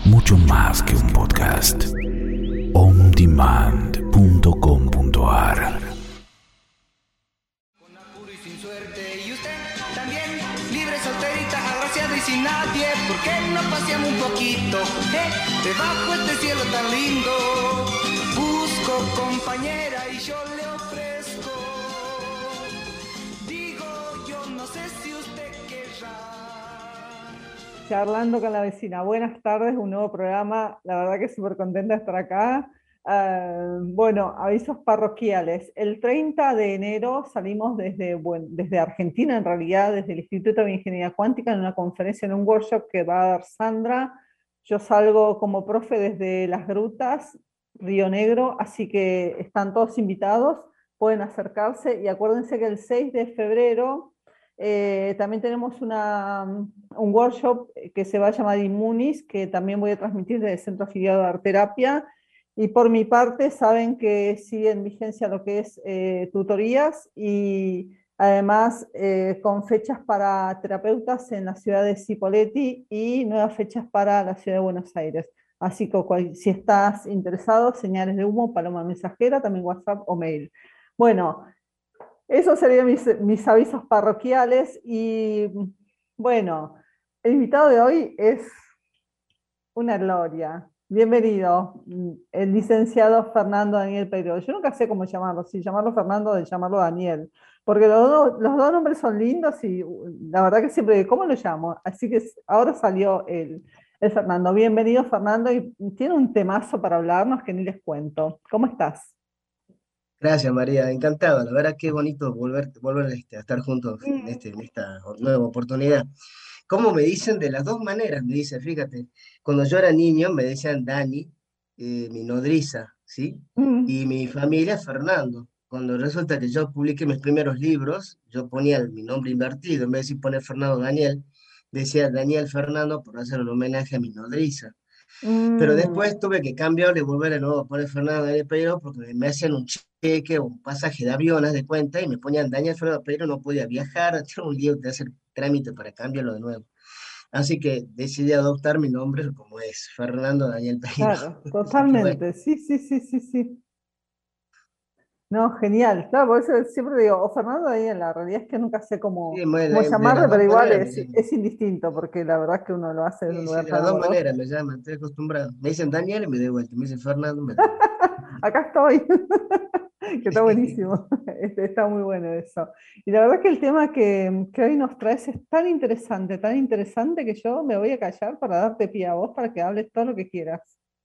mucho más que un podcast. ondemand.com.ar. Con apuro y sin suerte, y usted también, libre, solterita, agraciada y sin nadie. ¿Por qué no paseamos un poquito, debajo este cielo tan lindo? Busco compañera y yo le ofrezco. Digo, yo no sé si usted querrá. Charlando con la vecina. Buenas tardes, un nuevo programa. La verdad que súper contenta de estar acá. Bueno, avisos parroquiales. El 30 de enero salimos desde Argentina, en realidad, desde el Instituto de Ingeniería Cuántica, en una conferencia, en un workshop que va a dar Sandra. Yo salgo como profe desde Las Grutas, Río Negro, así que están todos invitados, pueden acercarse y acuérdense que el 6 de febrero también tenemos un workshop que se va a llamar Inmunis, que también voy a transmitir desde el Centro Afiliado de Arte Terapia. Y por mi parte, saben que sigue en vigencia lo que es tutorías y además con fechas para terapeutas en la ciudad de Cipolletti y nuevas fechas para la ciudad de Buenos Aires. Así que si estás interesado, señales de humo, paloma mensajera, también WhatsApp o mail. Bueno, esos serían mis avisos parroquiales y bueno, el invitado de hoy es una gloria. Bienvenido, el licenciado Fernando Daniel Peiro. Yo nunca sé cómo llamarlo, si llamarlo Fernando o de llamarlo Daniel, porque los dos nombres son lindos y la verdad que siempre digo, ¿cómo lo llamo? Así que ahora salió el Fernando. Bienvenido, Fernando, y tiene un temazo para hablarnos que ni les cuento. ¿Cómo estás? Gracias, María, encantado. La verdad que bonito volver a estar juntos en esta nueva oportunidad. ¿Cómo me dicen? De las dos maneras, me dicen, fíjate. Cuando yo era niño me decían Dani, mi nodriza, ¿sí? Mm. Y mi familia Fernando. Cuando resulta que yo publiqué mis primeros libros, yo ponía mi nombre invertido, en vez de poner Fernando Daniel, decía Daniel Fernando por hacer un homenaje a mi nodriza. Pero Mm. después tuve que cambiarle y volver de nuevo a poner Fernando Daniel Pereiro porque me hacían un cheque o un pasaje de avión, haz de cuenta, y me ponían Daniel Fernando Pereiro, no podía viajar, tenía un lío de hacer trámite para cambiarlo de nuevo. Así que decidí adoptar mi nombre como es, Fernando Daniel Pereiro. Claro, Así que bueno, totalmente. Sí, sí, sí, sí, sí. No, genial. Claro, por eso siempre digo, o Fernando Daniel, la realidad es que nunca sé sí, cómo de las llamarle, pero dos igual maneras me llaman. es indistinto, porque la verdad es que uno lo hace desde un Sí, sí, lugar de tan las dos amoroso. maneras me llaman, estoy acostumbrado. Me dicen Daniel y me doy vuelta, me dicen Fernando, me doy vuelta. Acá estoy, que está buenísimo, está muy bueno eso. Y la verdad que el tema que hoy nos traes es tan interesante que yo me voy a callar para darte pie a vos para que hables todo lo que quieras.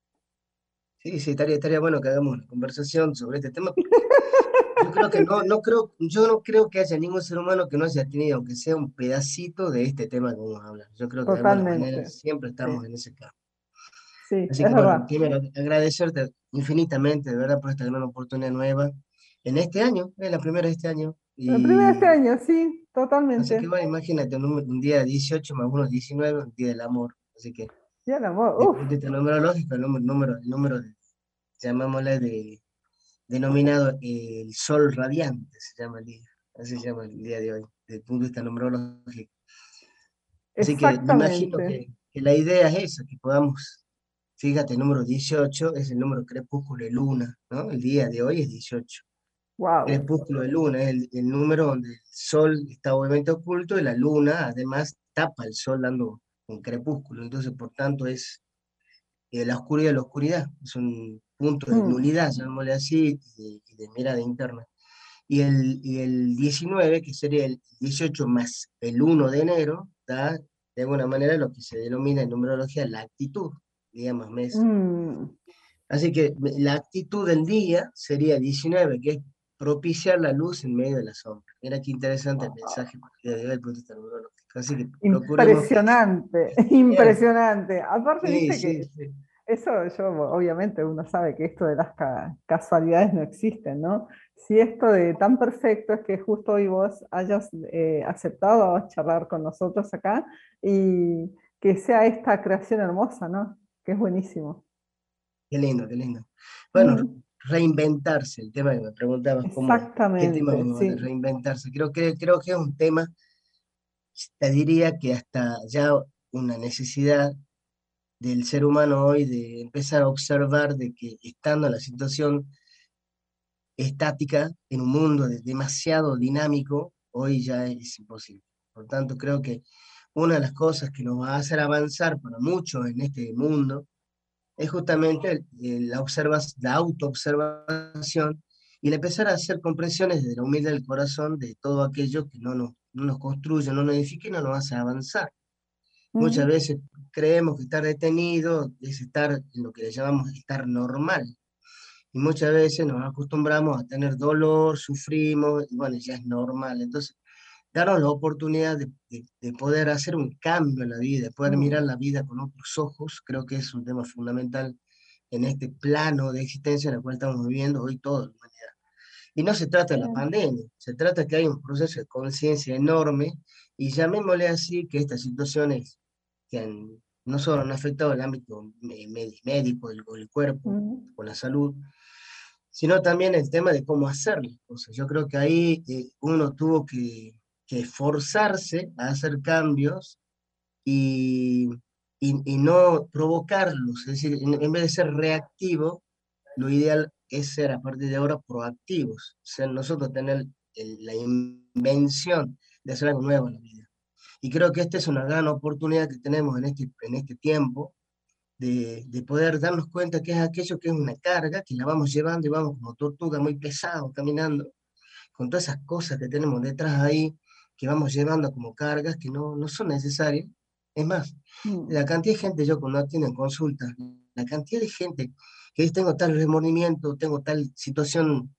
Sí, sí, estaría bueno que hagamos una conversación sobre este tema. Yo creo que yo no creo que haya ningún ser humano que no haya tenido, aunque sea un pedacito de este tema que vamos a hablar. Yo creo que de alguna manera Totalmente. siempre Sí, estamos en ese campo. sí, Así es que bueno, verdad. primero agradecerte infinitamente, de verdad, por esta gran oportunidad nueva en este año, es la primera de este año. El primero de este Y año, sí, así que totalmente. bueno, imagínate, un día 18 más uno 19, un día del amor. Así que Ya el amor, de uff, punto de vista numerológico, el número llamémosle denominado el sol radiante, se llama el día. Así se llama el día de hoy, desde el punto de vista numerológico. Así que me imagino exactamente. que la idea es esa, que podamos, fíjate, el número 18 es el número crepúsculo de luna, ¿no? El día de hoy es 18. Wow. Crepúsculo de luna es el número donde el sol está obviamente oculto y la luna además tapa el sol dando un crepúsculo. Entonces, por tanto, es la oscuridad de la oscuridad. Es un punto de nulidad, llamémosle así, y de mirada interna. Y el 19, que sería el 18 más el 1 de enero, da de alguna manera lo que se denomina en numerología la actitud, digamos, mes. Así que la actitud del día sería 19, que es propiciar la luz en medio de la sombra. Mira qué interesante el mensaje para el día de hoy, desde el punto de vista numerológico. Así que procuremos que Impresionante, bien. impresionante. Aparte, Sí, viste que sí, sí. eso yo, obviamente, uno sabe que esto de las casualidades no existen, ¿no? Si esto de tan perfecto es que justo hoy vos hayas aceptado charlar con nosotros acá y que sea esta creación hermosa, ¿no? Que es buenísimo. Qué lindo, qué lindo. Bueno, Mm, reinventarse, el tema que me preguntabas, qué tema exactamente, vamos a hablar, sí. reinventarse. Creo que es un tema, te diría que hasta ya una necesidad del ser humano hoy, de empezar a observar de que estando en la situación estática, en un mundo demasiado dinámico, hoy ya es imposible. Por tanto, creo que una de las cosas que nos va a hacer avanzar para muchos en este mundo es justamente la autoobservación y el empezar a hacer comprensiones desde la humildad del corazón de todo aquello que no nos construye, no nos edifica y no nos hace avanzar. Muchas Mm, veces creemos que estar detenido es estar en lo que le llamamos estar normal. Y muchas veces nos acostumbramos a tener dolor, sufrimos, y bueno, ya es normal. Entonces, darnos la oportunidad de poder hacer un cambio en la vida, de poder mirar mm, la vida con otros ojos, creo que es un tema fundamental en este plano de existencia en el cual estamos viviendo hoy toda la humanidad. Y no se trata de la bien. pandemia, se trata de que hay un proceso de conciencia enorme, y llamémosle así que estas situaciones no solo han afectado el ámbito médico, el cuerpo Mm, o la salud, sino también el tema de cómo hacer las cosas. Yo creo que ahí uno tuvo que esforzarse a hacer cambios y, y no provocarlos, es decir, en vez de ser reactivo, lo ideal es ser a partir de ahora proactivos, ser nosotros tener la invención de hacer algo nuevo en la vida. Y creo que esta es una gran oportunidad que tenemos en este tiempo de poder darnos cuenta que es aquello que es una carga, que la vamos llevando y vamos como tortuga muy pesado caminando, con todas esas cosas que tenemos detrás ahí, que vamos llevando como cargas que no son necesarias. Es más, mm, la cantidad de gente, yo cuando atiendo en consulta, la cantidad de gente que dice tengo tal remordimiento, tengo tal situación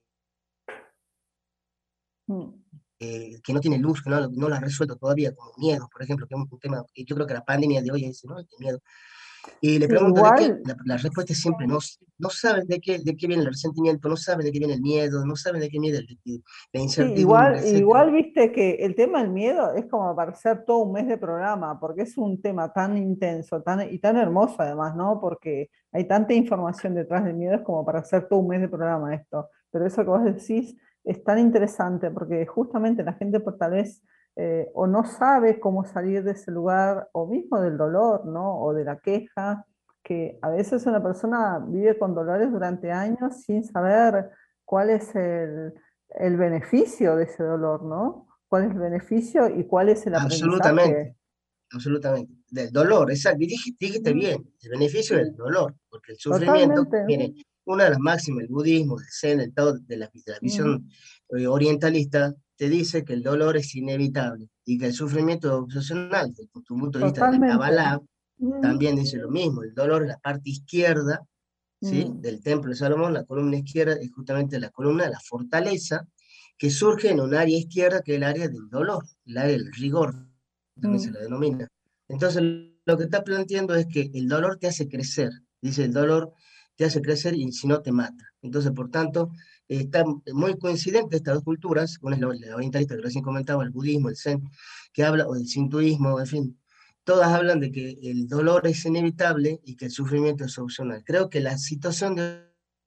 mm. que no tiene luz, que no la ha resuelto todavía, como miedo, por ejemplo, que es un tema que yo creo que la pandemia de hoy es, ¿no? El miedo. Y le Sí, pregunto de qué, igual. la respuesta es siempre no saben de qué viene el resentimiento, no saben de qué viene el miedo, no saben de qué viene la Sí, incertidumbre, etcétera. igual viste que el tema del miedo es como para hacer todo un mes de programa, porque es un tema tan intenso y tan hermoso además, ¿no? Porque hay tanta información detrás del miedo, es como para hacer todo un mes de programa esto. Pero eso que vos decís es tan interesante, porque justamente la gente por tal vez o no sabe cómo salir de ese lugar, o mismo del dolor, ¿no? O de la queja, que a veces una persona vive con dolores durante años sin saber cuál es el beneficio de ese dolor, ¿no? ¿Cuál es el beneficio y cuál es el aprendizaje? Absolutamente, absolutamente. Del dolor, exacto. Y dijiste Mm, bien, el beneficio del mm, dolor, porque el sufrimiento, totalmente. mire, una de las máximas del budismo, del zen, del Tao, de la Mm, visión orientalista, te dice que el dolor es inevitable y que el sufrimiento es opcional. Desde tu punto de vista de la totalmente. Kabbalah, Mm, también dice lo mismo, el dolor en la parte izquierda, ¿sí? mm, Del templo de Salomón, la columna izquierda es justamente la columna de la fortaleza, que surge en un área izquierda que es el área del dolor, el área del rigor, también se mm, la denomina. Entonces, lo que está planteando es que el dolor te hace crecer, dice el dolor te hace crecer y si no te mata. Entonces, por tanto, está muy coincidente estas dos culturas, una es la orientalista que recién comentaba, el budismo, el zen, que habla, o el sintoísmo, en fin, todas hablan de que el dolor es inevitable y que el sufrimiento es opcional. Creo que la situación de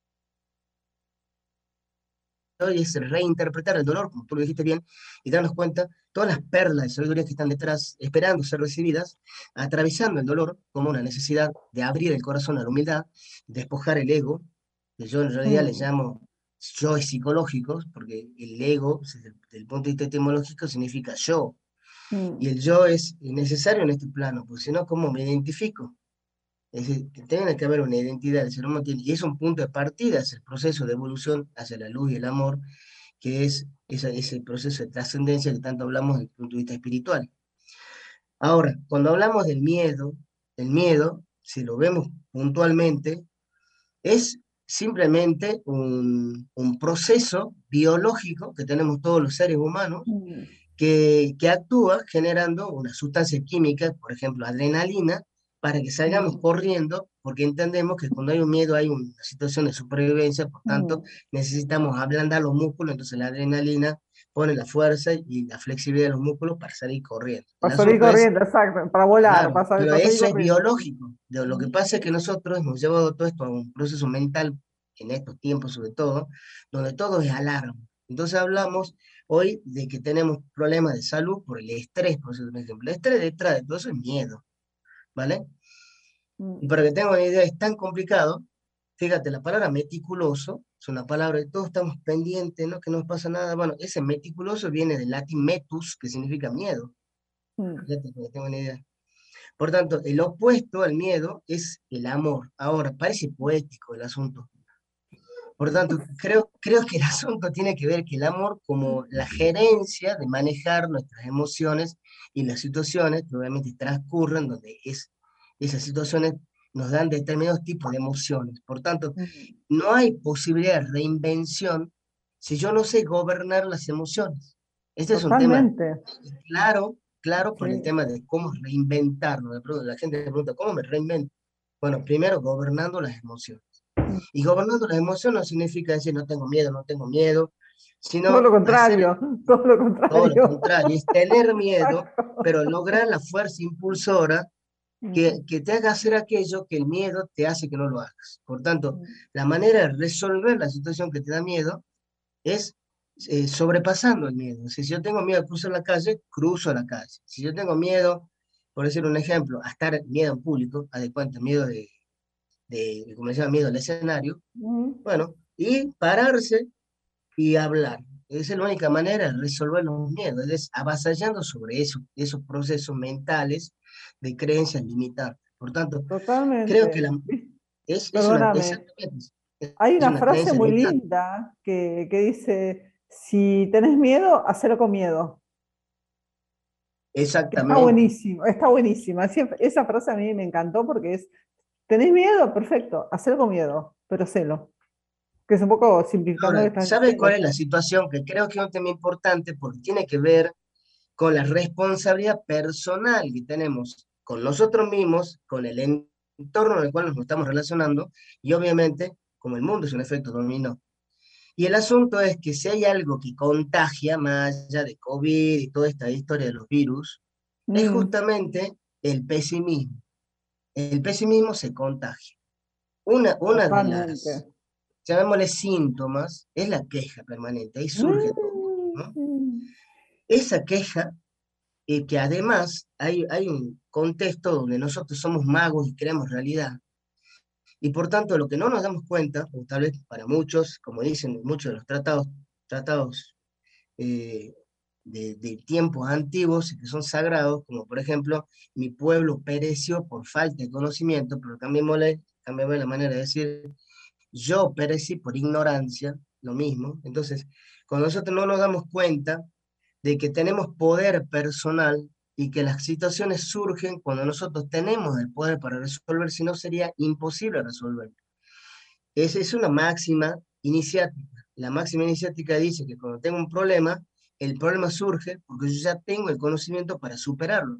hoy es reinterpretar el dolor, como tú lo dijiste bien, y darnos cuenta todas las perlas de sabiduría que están detrás, esperando ser recibidas, atravesando el dolor como una necesidad de abrir el corazón a la humildad, despojar el ego, que yo en realidad le mm, llamo yoes psicológicos, porque el ego, desde el punto de vista etimológico, significa yo, y mm. el yo es necesario en este plano, porque si no, ¿cómo me identifico? Es decir, que tiene que haber una identidad, el ser humano tiene, y es un punto de partida, es el proceso de evolución hacia la luz y el amor, que es ese proceso de trascendencia que tanto hablamos desde el punto de vista espiritual. Ahora, cuando hablamos del miedo, el miedo, si lo vemos puntualmente, es simplemente un proceso biológico que tenemos todos los seres humanos Mm, que actúa generando una sustancia química, por ejemplo, adrenalina, para que salgamos mm, corriendo, porque entendemos que cuando hay un miedo hay una situación de supervivencia, por tanto, mm. necesitamos ablandar los músculos, entonces la adrenalina pone la fuerza y la flexibilidad de los músculos para salir corriendo. El Para salir asunto es, corriendo, exacto, para volar, claro, pero para salir eso es corriendo. biológico. Lo que Mm, pasa es que nosotros hemos llevado todo esto a un proceso mental, en estos tiempos sobre todo, donde todo es alarma. Entonces hablamos hoy de que tenemos problemas de salud por el estrés, por ejemplo. El estrés detrás de todo eso es miedo, ¿vale? Y Mm. para que tengan una idea, es tan complicado. Fíjate, la palabra meticuloso es una palabra de todos estamos pendientes, ¿no? Que no nos pasa nada. Bueno, ese meticuloso viene del latín metus, que significa miedo. Mm. Fíjate, para que tengan una idea. Por tanto, el opuesto al miedo es el amor. Ahora, parece poético el asunto. Por tanto, creo que el asunto tiene que ver que el amor como la gerencia de manejar nuestras emociones y las situaciones que obviamente transcurren donde esas situaciones nos dan determinados tipos de emociones. Por tanto, Mm. no hay posibilidad de reinvención si yo no sé gobernar las emociones. Este es un tema Totalmente. claro, claro por el Sí. tema de cómo reinventarnos. La gente me pregunta, ¿cómo me reinvento? Bueno, primero gobernando las emociones. Mm. Y gobernando las emociones no significa decir no tengo miedo, Todo lo sino hacer contrario, todo lo todo lo contrario. contrario, es tener miedo, Exacto. pero lograr la fuerza impulsora Mm. que te haga hacer aquello que el miedo te hace que no lo hagas. Por tanto, Mm. la manera de resolver la situación que te da miedo es sobrepasando el miedo. Si yo tengo miedo a cruzar la calle, cruzo la calle. Si yo tengo miedo, por decir un ejemplo, a estar miedo en público, haz de cuenta, miedo como se llama, miedo al escenario, Mm. bueno, y pararse y hablar. Esa es la única manera de resolver los miedos, es avasallando sobre eso, esos procesos mentales de creencias limitantes. Por tanto, creo que Totalmente. es una, Perdóname. exactamente, Hay es una una frase creencia muy limitante. linda que dice, si tenés miedo, hacelo con miedo. Que está Exactamente. buenísimo, está buenísima. Esa frase a mí me encantó porque es, ¿tenés miedo? Perfecto, hacelo con miedo, pero hacelo. Que es un poco simplificando lo Ahora, que estás ¿sabes diciendo. cuál es la situación? Que creo que es un tema importante porque tiene que ver con la responsabilidad personal que tenemos con nosotros mismos, con el entorno en el cual nos estamos relacionando y obviamente como el mundo es un efecto dominó. Y el asunto es que si hay algo que contagia más allá de COVID y toda esta historia de los virus, es Mm. justamente el pesimismo. El pesimismo se contagia. Una de las, Totalmente. llamémosle síntomas, es la queja permanente, ahí surge todo, ¿no? Mm. Esa queja, que además hay un contexto donde nosotros somos magos y creamos realidad, y por tanto lo que no nos damos cuenta, o tal vez para muchos, como dicen muchos de los tratados eh, de tiempos antiguos y que son sagrados, como por ejemplo, mi pueblo pereció por falta de conocimiento, pero cambiémosle la manera de decir, yo perecí por ignorancia, lo mismo. Entonces, cuando nosotros no nos damos cuenta de que tenemos poder personal y que las situaciones surgen cuando nosotros tenemos el poder para resolver, si no sería imposible resolver. Esa es una máxima iniciática. La máxima iniciática dice que cuando tengo un problema, el problema surge porque yo ya tengo el conocimiento para superarlo.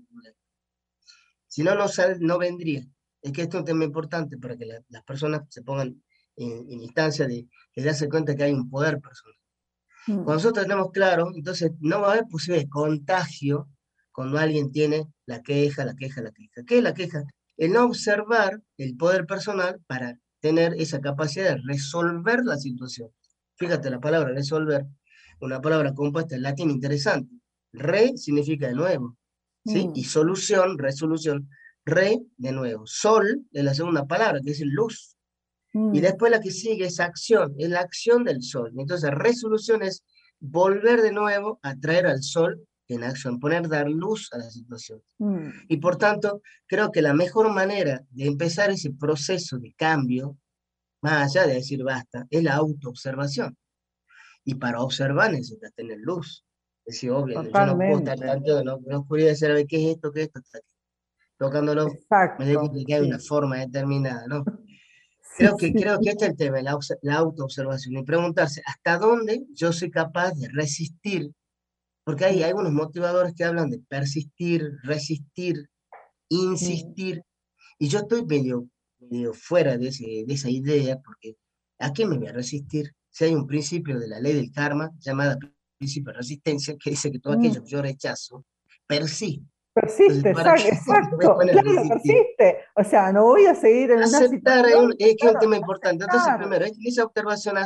Si no, no vendría. Es que esto es un tema importante para que las personas se pongan en instancia de darse cuenta que hay un poder personal. Cuando Mm. nosotros tenemos claro, entonces no va a haber posible contagio cuando alguien tiene la queja, la queja, la queja. ¿Qué es la queja? El no observar el poder personal para tener esa capacidad de resolver la situación. Fíjate la palabra resolver, una palabra compuesta en latín interesante. Re significa de nuevo, ¿sí? Y Mm. solución, resolución, re de nuevo. Sol es la segunda palabra, que es luz. Y Mm. después la que sigue es acción, es la acción del sol. Entonces, resolución es volver de nuevo a traer al sol en acción, dar luz a la situación. Mm. Y por tanto, creo que la mejor manera de empezar ese proceso de cambio, más allá de decir basta, es la autoobservación. Y para observar necesitas tener luz. Es decir, obvio, yo no puedo estar Totalmente. tanto en la oscuridad y decir, a ver, ¿qué es esto? ¿Qué es esto? Hasta que tocándolo, me doy cuenta Exacto, de que hay una sí. forma determinada, ¿no? Sí, Creo que sí. este es el tema, la autoobservación, y preguntarse hasta dónde yo soy capaz de resistir, porque hay Mm. algunos motivadores que hablan de persistir, resistir, Mm. insistir, y yo estoy medio fuera de esa idea, porque ¿a qué me voy a resistir? Si hay un principio de la ley del karma, llamada principio de resistencia, que dice que todo aquello que Mm. yo rechazo, persiste. Entonces, Persiste, ¿para qué me voy a exacto, poner a claro, resistir? persiste. O sea, no voy a seguir en una Aceptar situación, es que es un claro, tema importante. Entonces, aceptar. primero, esa observación,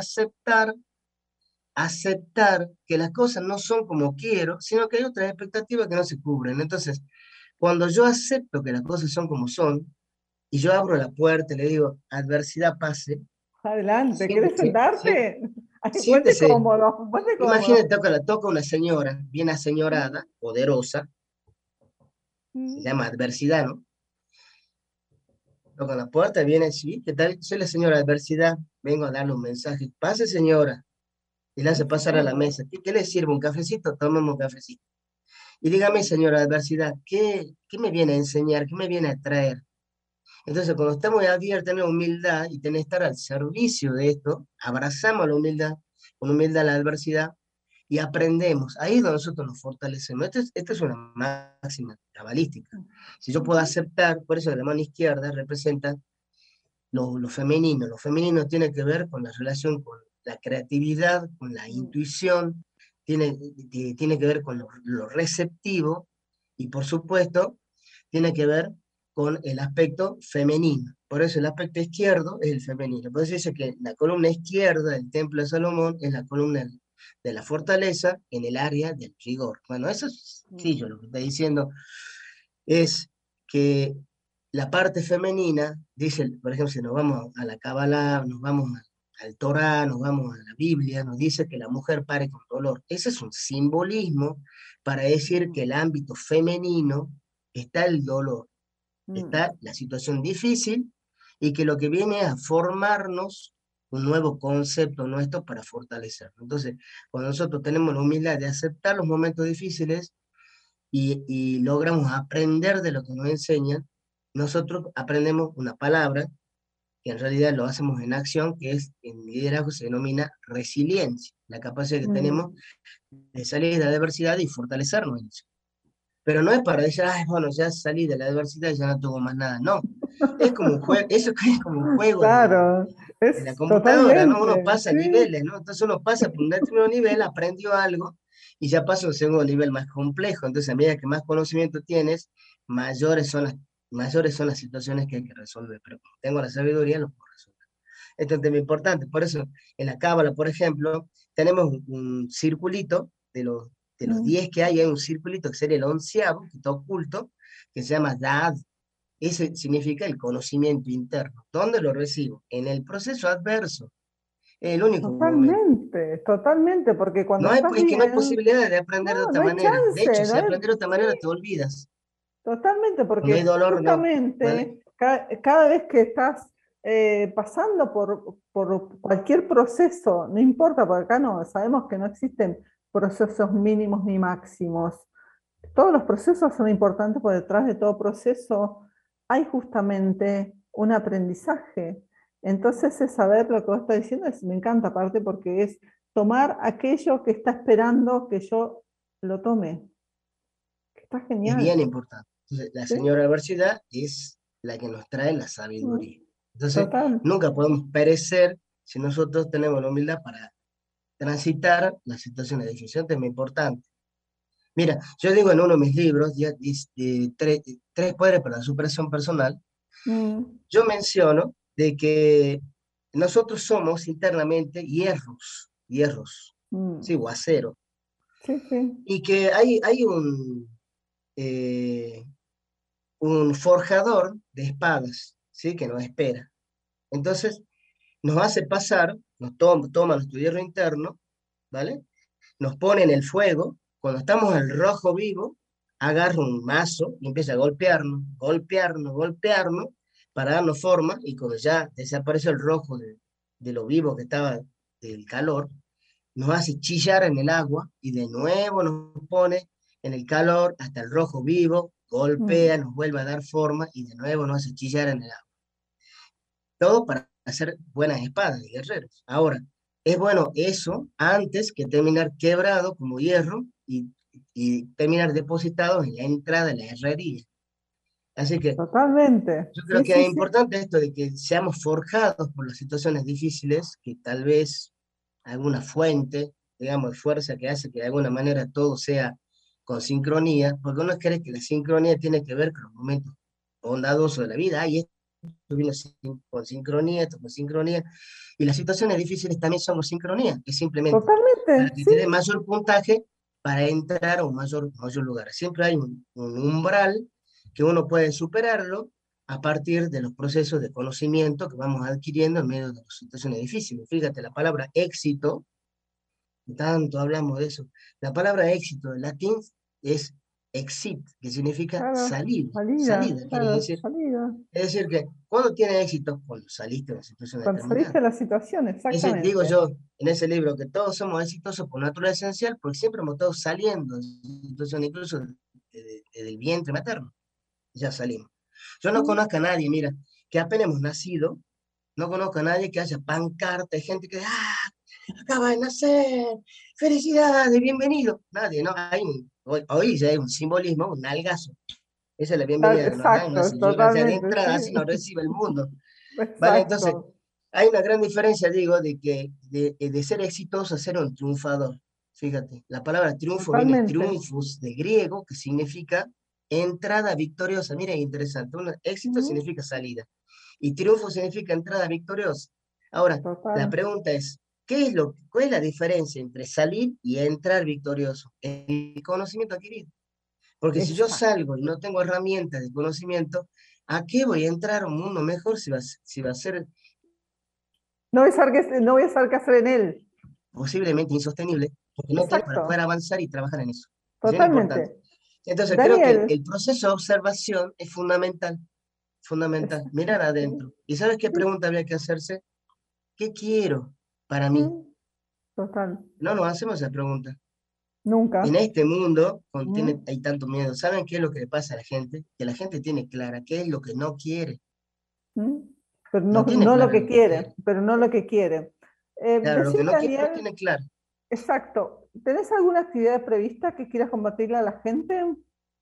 aceptar que las cosas no son como quiero, sino que hay otras expectativas que no se cubren. Entonces, cuando yo acepto que las cosas son como son, y yo abro la puerta y le digo, adversidad pase, Adelante, ¿quieres siéntese, sentarte? Ay, siéntese. ponte cómodo. Imagínate que la toca una señora, bien aseñorada, poderosa, se Mm. llama adversidad, ¿no? Toca la puerta, viene así, ¿qué tal? Soy la señora adversidad, vengo a darle un mensaje. Pase, señora, y le hace Ponte pasar a la cómodo. mesa. ¿Qué le sirve? ¿Un cafecito? Tomemos un cafecito. Y dígame, señora adversidad, ¿qué me viene a enseñar? ¿Qué me viene a traer? Entonces, cuando estamos abiertos, tenemos humildad y tenemos que estar al servicio de esto, abrazamos la humildad, con humildad la adversidad y aprendemos. Ahí es donde nosotros nos fortalecemos. Esto es una máxima cabalística. Si yo puedo Ujú. aceptar, por eso la mano izquierda representa lo femenino. Lo femenino tiene que ver con la relación con la creatividad, con la Mm. intuición, tiene que ver con lo receptivo y por supuesto tiene que ver con el aspecto femenino. Por eso el aspecto izquierdo es el femenino. Por eso dice que la columna izquierda del Templo de Salomón es la columna de la fortaleza en el área del rigor. Bueno, eso es sencillo, Mm. lo que está diciendo es que la parte femenina, dice, por ejemplo, si nos vamos a la Kabbalah, nos vamos al Torá, nos vamos a la Biblia, nos dice que la mujer pare con dolor. Ese es un simbolismo para decir que Mm. el ámbito femenino está el dolor, Mm. está la situación difícil y que lo que viene es a formarnos un nuevo concepto nuestro para fortalecernos. Entonces, cuando nosotros tenemos la humildad de aceptar los momentos difíciles, y logramos aprender de lo que nos enseñan, nosotros aprendemos una palabra que en realidad lo hacemos en acción, que es en liderazgo se denomina resiliencia, la capacidad que tenemos Mm. de salir de la adversidad y fortalecernos en eso. Pero no es para decir, ay, bueno, ya salí de la adversidad y ya no tengo más nada. No, es como un juego, eso es como un juego Claro, de la es computadora, ¿no? Uno totalmente, pasa sí, niveles, ¿no? Entonces uno pasa por un determinado nivel, aprendió algo y ya pasa a un segundo nivel más complejo. Entonces, a medida que más conocimiento tienes, mayores son las situaciones que hay que resolver. Pero como tengo la sabiduría, lo puedo resolver. Esto es tema importante. Por eso, en la Cábala, por ejemplo, tenemos un circulito de los mm, 10 que hay un circulito que sería el onceavo, que está oculto, que se llama Dad. Ese significa el conocimiento interno. ¿Dónde lo recibo? En el proceso adverso. Es el único momento. totalmente, totalmente, porque cuando No hay, estás es que no hay bien, posibilidad de aprender de no, otra no hay manera. De hecho, chance, no si hay, aprender de otra sí, manera te olvidas. totalmente, Cuando hay porque dolor, no. ¿Vale? justamente cada vez que estás pasando por cualquier proceso, no importa, porque acá no, sabemos que no existen procesos mínimos ni máximos. Todos los procesos son importantes, por detrás de todo proceso hay justamente un aprendizaje. Entonces, es saber lo que vos estás diciendo, me encanta aparte porque es tomar aquello que está esperando que yo lo tome, que está Es genial. bien importante. Entonces, la ¿Sí? señora adversidad es la que nos trae la Mm. sabiduría. Entonces, Total. nunca podemos perecer si nosotros tenemos la humildad para transitar las situaciones difíciles. Esto es muy importante. Mira, yo digo en uno de mis libros, tres poderes para la superación personal, Mm. yo menciono de que nosotros somos internamente hierros, Mm. sí, o acero, Sí, sí. y que hay eh, un forjador de espadas, ¿sí? Que nos espera. Entonces, nos hace pasar, toma nuestro hierro interno, ¿vale? Nos pone en el fuego, cuando estamos en el rojo vivo, agarra un mazo y empieza a golpearnos, para darnos forma, y cuando ya desaparece el rojo de lo vivo que estaba del calor, nos hace chillar en el agua y de nuevo nos pone en el calor hasta el rojo vivo, Mm. golpea, nos vuelve a dar forma y de nuevo nos hace chillar en el agua. Todo para hacer buenas espadas de guerreros. Ahora, es bueno eso antes que terminar quebrado como hierro y terminar depositado en la entrada de la herrería. Así que Totalmente. yo creo Sí, que sí, es sí. importante esto de que seamos forjados por las situaciones difíciles, que tal vez alguna fuente, digamos, de fuerza que hace que de alguna manera todo sea con sincronía, porque uno cree que la sincronía tiene que ver con los momentos bondadosos de la vida. Ay, esto vino con sincronía, esto con sincronía, y las situaciones difíciles también son con sincronía, es simplemente para Totalmente, que sí. te dé mayor puntaje para entrar a un mayor lugar. Siempre hay un umbral que uno puede superarlo a partir de los procesos de conocimiento que vamos adquiriendo en medio de las situaciones difíciles. Fíjate, la palabra éxito, tanto hablamos de eso, la palabra éxito en latín es exit, que significa Claro, salir, salida, salida, quiere claro, decir. salida. Es decir, que cuando tienes éxito, cuando saliste de una situación Cuando saliste determinada. de la situación, Es decir, digo exactamente. yo en ese libro que todos somos exitosos por naturaleza esencial, porque siempre hemos estado saliendo de situaciones, incluso desde el vientre materno, ya salimos. Yo no Mm, conozco a nadie, mira, que apenas hemos nacido, no conozco a nadie que haya pancarta, hay gente que, acaba de nacer, felicidades, bienvenido. Nadie, ¿no? Hoy ya hay un simbolismo, un algazo. Esa es la bienvenida que nos dan, ¿no? Exacto, Si llega ya de totalmente, entrada, así sí. nos recibe el mundo. ¿Vale? Entonces, Exacto, hay una gran diferencia, digo, de ser exitoso a ser un triunfador. Fíjate, la palabra triunfo viene totalmente. triunfos de griego, que significa entrada victoriosa. Mira, interesante. Un éxito Mm, significa salida y triunfo significa entrada victoriosa. Ahora, la total, pregunta es, ¿cuál es la diferencia entre salir y entrar victorioso? El conocimiento adquirido. Porque si yo exacto. salgo y no tengo herramientas de conocimiento, ¿a qué voy a entrar a un mundo mejor si va a ser No voy a saber qué hacer en él. posiblemente insostenible, porque no tengo para poder Exacto, avanzar y trabajar en eso? Es bien importante. totalmente. Entonces, creo que Daniel, el proceso de observación es fundamental, fundamental. Mirar exacto, sí, adentro. ¿Y sabes qué sí, pregunta había que hacerse? ¿Qué quiero para mí? mm, total, No nos hacemos esa pregunta. En nunca. este mundo Mm, hay tanto miedo. ¿Saben qué es lo que le pasa a la gente? Que la gente tiene clara qué es lo que no quiere. mm, pero No no, tiene no lo clara que lo que quiere. quiere, pero no lo que quiere. Claro, lo que Decime, no quiere no Daniel, tiene claro. exacto, ¿tenés alguna actividad prevista que quieras compartirle a la gente?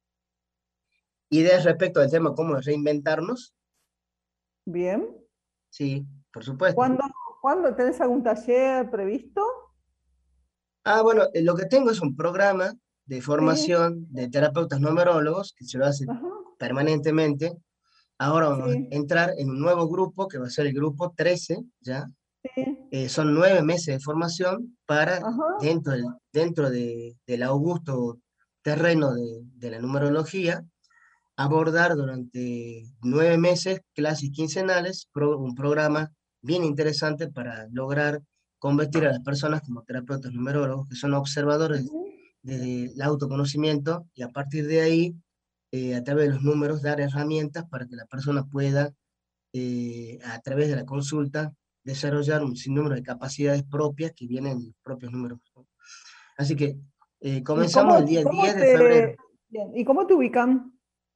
Ideas respecto al tema cómo reinventarnos. Bien. Sí, por supuesto. ¿Cuándo, cuándo tenés algún taller previsto? Bueno, lo que tengo es un programa de Sí, formación de terapeutas numerólogos que se lo hace ajá, permanentemente. Ahora vamos a sí, entrar en un nuevo grupo que va a ser el grupo 13, ¿ya? sí, Son 9 meses de formación para, ajá, del augusto terreno de la numerología, abordar durante 9 meses clases quincenales, un programa bien interesante para lograr convertir a las personas como terapeutas numerólogos, que son observadores ujú. del autoconocimiento, y a partir de ahí, a través de los números, dar herramientas para que la persona pueda, a través de la consulta, desarrollar un sinnúmero de capacidades propias que vienen en los propios números, ¿no? Así que ¿Y comenzamos el día 10 de febrero. bien, ¿y cómo te ubican?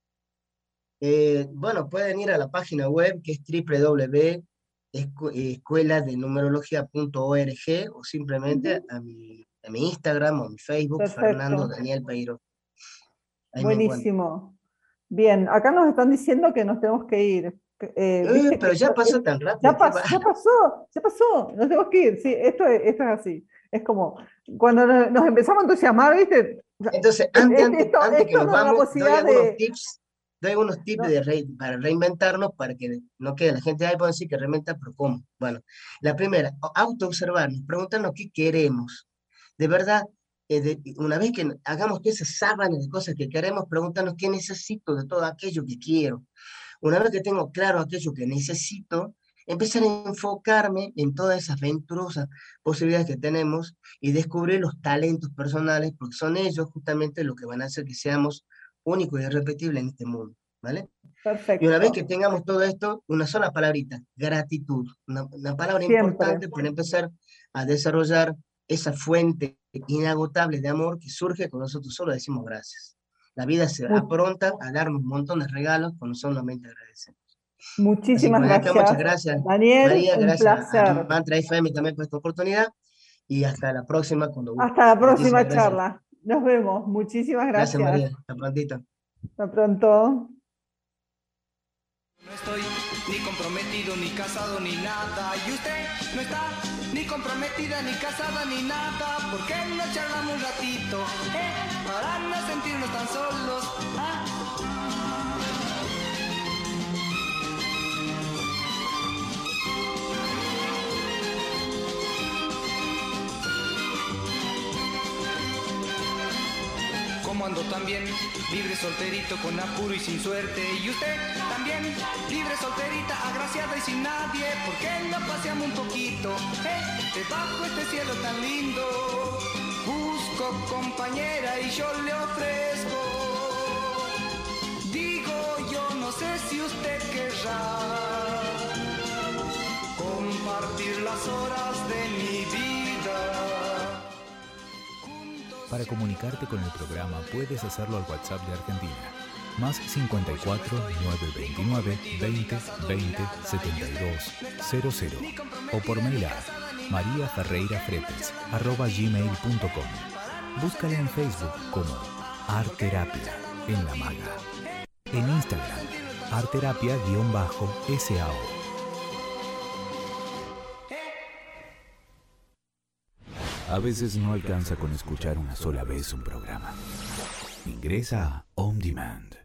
Bueno, pueden ir a la página web que es www.escueladenumerología.org o simplemente Ujú. a mi Instagram o a mi Facebook, Fernando Perfecto, Daniel Peiro. Ahí me encuentro. buenísimo. Bien, acá nos están diciendo que nos tenemos que ir. Viste que Pero ya pasó tan rápido, ya, ¿qué va? ya pasó, ya pasó, nos tenemos que ir. Sí, esto es así. Es como cuando nos empezamos a entusiasmar, ¿viste? O sea, Entonces, antes que esto nos nos da la vamos, posibilidad de... doy algunos tips No, para reinventarnos, para que no quede la gente, ahí puede decir que reinventar, pero ¿cómo? Bueno, la primera, autoobservarnos, preguntarnos qué queremos. De verdad, una vez que hagamos toda esa sábana de cosas que queremos, preguntarnos qué necesito de todo aquello que quiero. Una vez que tengo claro aquello que necesito, empezar a enfocarme en todas esas venturosas posibilidades que tenemos y descubrir los talentos personales, porque son ellos justamente los que van a hacer que seamos únicos y irrepetibles en este mundo, ¿vale? Y una vez que perfecto, tengamos todo esto, una sola palabrita, gratitud, una palabra siempre. importante para empezar a desarrollar esa fuente inagotable de amor que surge cuando nosotros solo decimos gracias. La vida se Mu- apronta a darnos un montón de regalos cuando solamente agradecemos. Así que Muchísimas bueno, acá muchas gracias, gracias, Daniel, María, un gracias a placer. Mantra FM también por esta oportunidad y hasta la próxima cuando guste. Hasta la Muchísimas próxima gracias. charla. Nos vemos. Muchísimas Gracias, gracias. María. Hasta prontito. Hasta pronto. No estoy ni comprometido, ni casado, ni nada. Y usted no está ni comprometida, ni casada, ni nada. ¿Por qué no charlamos un ratito? Para no sentirnos tan solos. Como ando tan bien, libre solterito con apuro y sin suerte. Y usted también, libre solterita, agraciada y sin nadie. ¿Por qué no paseamos un poquito, debajo este cielo tan lindo? Busco compañera y yo le ofrezco. Digo yo, no sé si usted querrá compartir las horas de mi vida. Para comunicarte con el programa puedes hacerlo al WhatsApp de Argentina, más 54 929 20 20 72 00, o por mail a mariaferreirafretes@gmail.com. Búscala en Facebook como Arterapia en La Maga, en Instagram arterapia_SAO. A veces no alcanza con escuchar una sola vez un programa. Ingresa a On Demand.